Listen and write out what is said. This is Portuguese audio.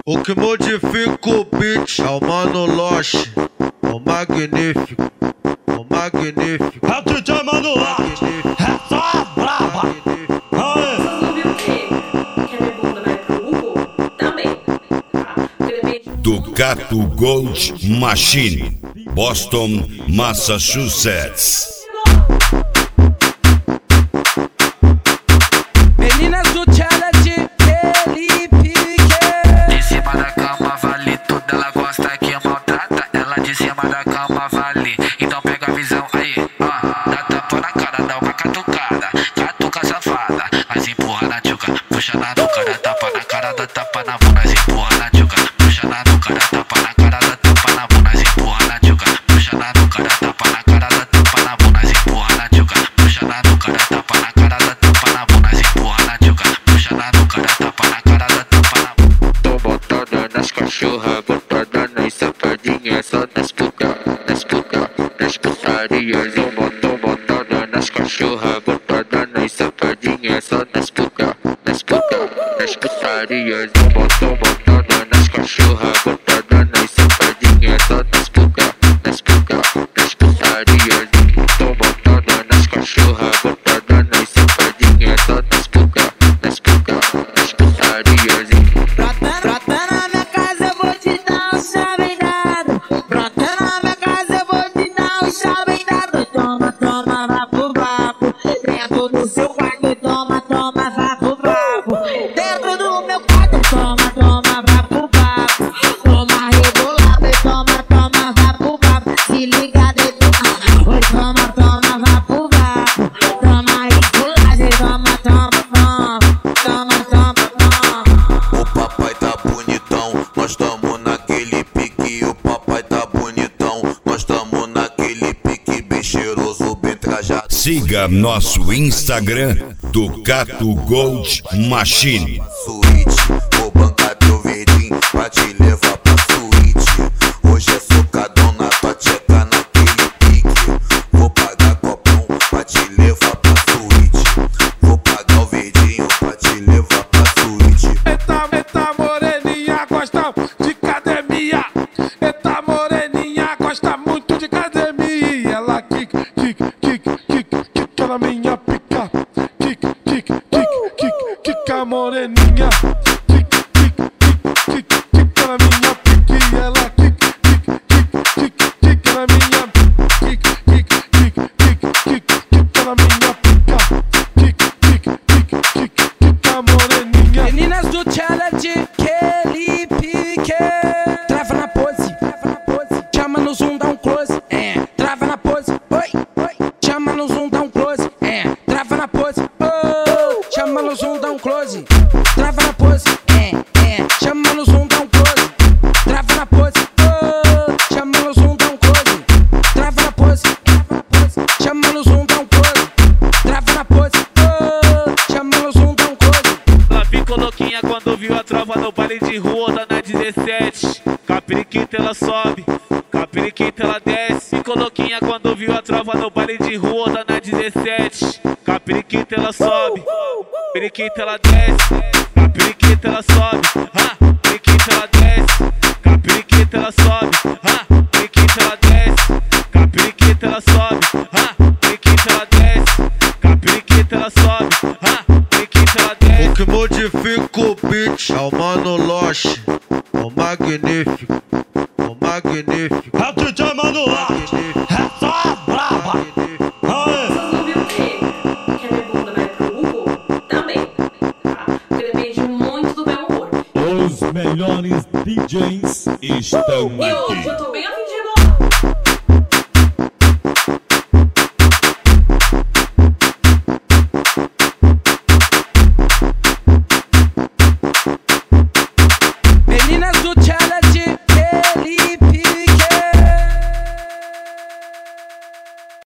O que modifica o beat é o Mano Loche, o magnífico, o magnífico. É o DJ Mano Loche, é só a braba. Vocês não viram o quê? Que a minha bunda vai pro Google? Também. Ducato Gold Machine, Boston, Massachusetts. Meninas do challenge, ele pique. De cima da cama vale tudo, ela gosta que maltrata. Ela de cima da cama vale, então pega a visão aí, ó. Dá tapa na cara, dá uma catucada, catuca safada. Mas empurra na tchuca, puxa na nuca, dá tapa na cara, dá tapa na bunda. Mas empurra na tchuca, puxa na nuca, dá tapa na cara, dá tapa na bunda. Mas empurra na tchuca, puxa na nuca, dá tapa na cara, dá tapa na bunda. Mas empurra na tchuca, puxa na nuca, dá tapa na cara, dá tapa na bunda. Mas empurra na tchuca, puxa na nuca, dá tapa na cara, dá tapa na bunda. Tô botada nas cachorras, botada nas safadinhas, só nas puta, nas putarias. Tô botada nas cachorras, botada nas safadinhas, só nas puta, nas putarias. Tô botada nas cachorras, botada nas safadinhas, só nas puta, nas putarias. Tô botada nas cachorras, botada nas safadinhas, só nas puta, nas putarias. Brota na minha casa, eu vou te dar um chave dado. Brota na minha casa, eu vou te dar um chave dado. Toma, toma, vá pro vapo. Dentro do seu quarto, toma, toma, vá pro vapo. Dentro do meu quarto, toma, toma, vá pro vapo. Toma rebolado e toma, toma, vá pro vapo. Se liga, detona. Oi, toma, toma, vá pro vapo. Toma rebolado e toma, toma, toma. Toma, toma, toma. O papai tá bonitão, nós tamo naquele pique. O papai tá bonitão, nós tamo naquele pique. Bem cheiroso, bem trajado. Siga nosso Instagram, Ducato Gold Machine. Suíte, vou bancar teu verdinho pra te levar pra suíte. Hoje é socadão na tua tcheca naquele pique. Vou pagar copão pra te levar pra suíte. Vou pagar o verdinho pra te levar pra suíte. Eita moreninha gosta de academia. Eita moreninha gosta muito de academia. Ela kick na minha pica. Kick a moreninha. Kick na minha pique. Ela kick na minha kick na minha pica. Kick a moreninha. Meninas do challenge, que ele pique. Trava na pose, chama no zoom, dá um close. Trava na pose, oi. Chama no zoom, dá um close. Trava na pose, oh. Chama no zoom, dá um close. Trava na pose, chama no zoom, dá um close. Trava na pose, oh. Chama no zoom, dá um close. Trava na pose, chama no zoom, dá um close. Trava na pose, oh. Chama no zoom, dá um close. Ela ficou louquinha quando viu a trova no baile de rua da na 17. Com a periquita ela sobe, com a periquita ela desce. Ficou louquinha quando viu a trova no baile de rua da na 17. Com a periquita ela sobe, periquita ela desce. Com a periquita ela sobe, periquita ela desce. Com a periquita ela sobe, periquita ela desce. Com a periquita ela sobe, periquita ela desce. Com a periquita ela sobe, periquita ela desce. O que modifica o beat é o Mano Loche, o magnífico, o magnífico. É o DJ Mano Loche, é só a braba. Vocês não viram o quê? Que a minha bunda vai pro Google? Também. Porque depende muito do meu humor. Os melhores DJs estão E hoje aqui. eu tô